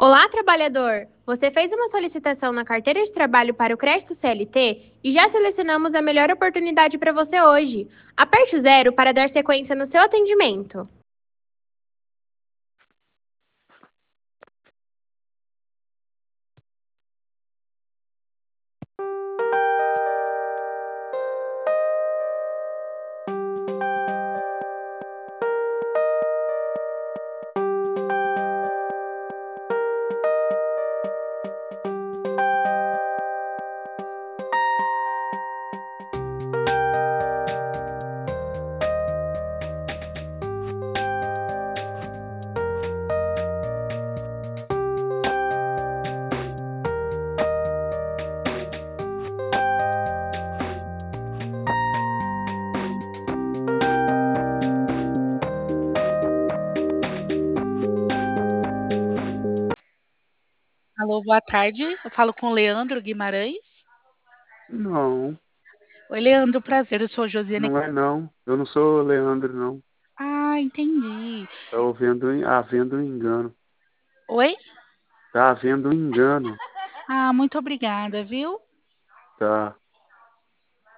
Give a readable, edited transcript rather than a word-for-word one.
Olá, trabalhador! Você fez uma solicitação na carteira de trabalho para o crédito CLT e já selecionamos a melhor oportunidade para você hoje. Aperte o zero para dar sequência no seu atendimento. Alô, boa tarde. Eu falo com o Leandro Guimarães. Não, Oi, Leandro, prazer. Eu sou a Josiane. não é não. Eu não sou o Leandro, não. Ah, entendi. Tá havendo um engano. Oi? Tá havendo um engano. Ah, muito obrigada, viu? Tá.